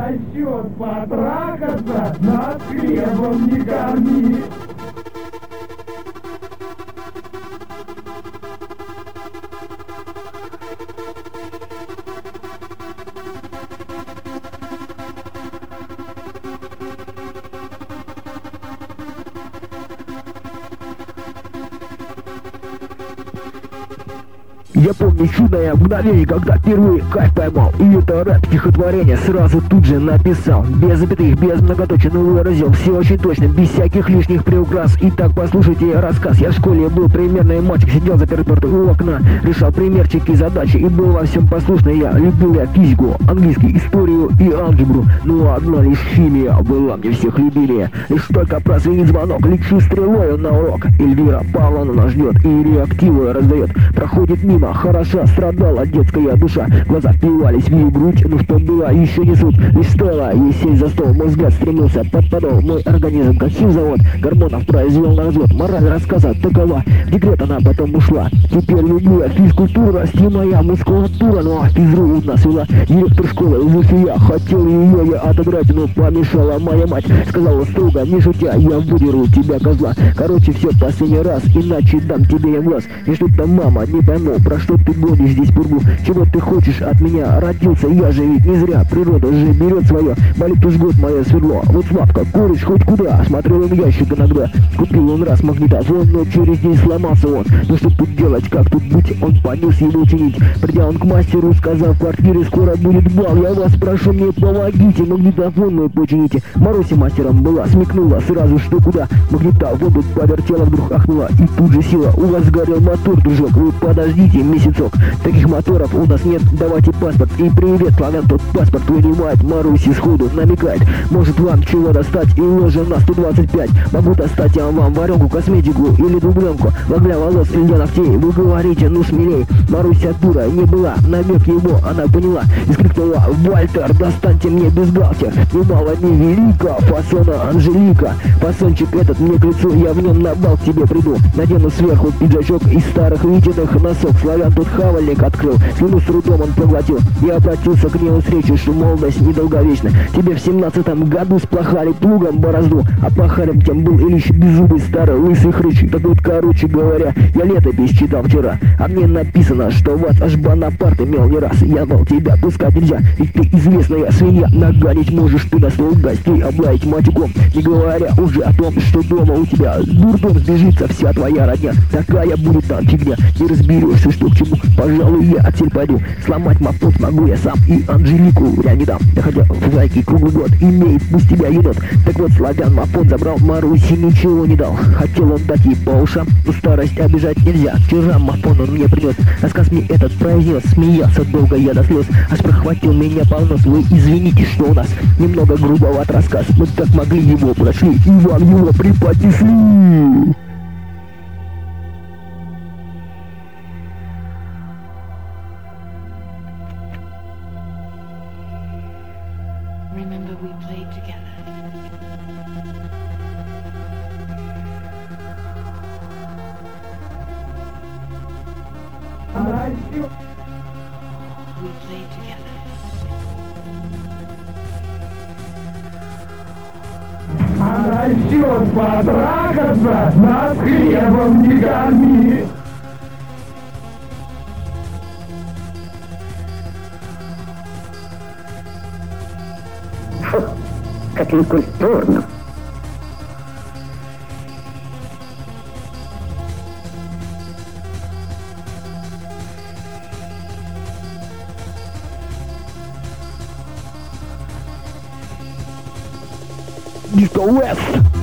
насчет потрахаться нас хлебом не корми. Я помню чудное мгновение, когда впервые кайф поймал. И это рэп стихотворение сразу тут же написал. Без запятых, без многоточия, но выразил все очень точно, без всяких лишних приукрас. Итак, послушайте рассказ. Я в школе был примерный мальчик, сидел запертый у окна, решал примерчики и задачи, и был во всем послушный я. Любил я физику, английский, историю и алгебру. Но одна лишь химия была мне всех любимее. Лишь только прозвенит звонок, лечу стрелою на урок. Эльвира Павловна нас ждет и реактивы раздает. Проходит мимо, хороша страдала детская душа. Глаза впивались в ее грудь, но что было, еще не суть. Лишь стоило ей сесть за стол, мой взгляд стремился под подол. Мой организм, как химзавод, гормонов произвел на развод. Мораль рассказа такова, в декрет она потом ушла. Теперь люблю я физкультуру, расти моя мускулатура. Ну а физру у нас вела директор школы Зуфия. Хотел ее я отыграть, но помешала моя мать. Сказала строго, не шутя, я выдеру тебя, козла. Короче, все последний раз, иначе дам тебе я в глаз. И что-то, мама, не пойму, про что ты гонишь здесь пургу? Чего ты хочешь от меня? Родился я же ведь не зря, природа же берет свое. Болит уж год мое сверло. Вот Славка, куришь хоть куда? Смотрел он ящик иногда. Купил он раз магнитофон, но через день сломался он. Ну что тут делать, как тут быть? Он понес его чинить. Придя он к мастеру, сказал, в квартире скоро будет бал. Я вас прошу, мне помогите, магнитофон мой почините. Маруся мастером была, смекнула сразу, что куда. Магнитофон тут повертела, вдруг ахнула, и тут же сила. У вас сгорел мотор, дружок, вы подождите месяцок. Таких моторов у нас нет, давайте паспорт. И привет, славян, тот паспорт вынимает. Маруси сходу намекает, может вам чего достать, и ложим на 125. Могу достать я вам варенку, косметику или дубленку, вогля волос или для ногтей. Вы говорите, ну смелей. Маруся дура не была, намек его она поняла и скрикнула, Вальтер, достаньте мне бюстгальтер. Немало не велика, фасона Анжелика. Фасончик этот мне к лицу, я в нем на бал к тебе приду. Надену сверху пиджачок из старых Витиных носок. Славян тут хавальник открыл, слюну с трудом он проглотил. Я обратился к нему с речью, что молодость недолговечна. Тебе в 17-м году сплохали плугом борозду, а пахарем тем был Ильич беззубый старый лысый хрыч. Так вот, короче говоря, я летопись читал вчера, а мне написано, что вас аж Бонапарт имел не раз. Я мол, тебя пускать нельзя, ведь ты известная свинья. Наганить можешь ты на стол гостей, облаять матюком, не говоря уже о том, что дома у тебя дурдом сбежится вся твоя родня. Такая будет там фигня, не разберешься, что к чему. Пожалуй, я отсель пойду, сломать мопот могу я сам, и Анжелику я не дам. Я хотя в лайке круглый год, имеет пусть тебя енот. Так вот, славян мопот забрал, Маруси ничего не дал. Хотел он дать ей по ушам, но старость обижать нельзя. Вчера мопон он мне принес, рассказ мне этот произнес. Смеялся долго я до слез, аж прохватил меня полнос. Вы извините, что у нас немного грубоват рассказ. Мы так могли его прошли, и вам его преподнесли. Remember we played together. We played together. А насчет потрахаться нас хлебом не корми. Фу, как некультурно. Disco West.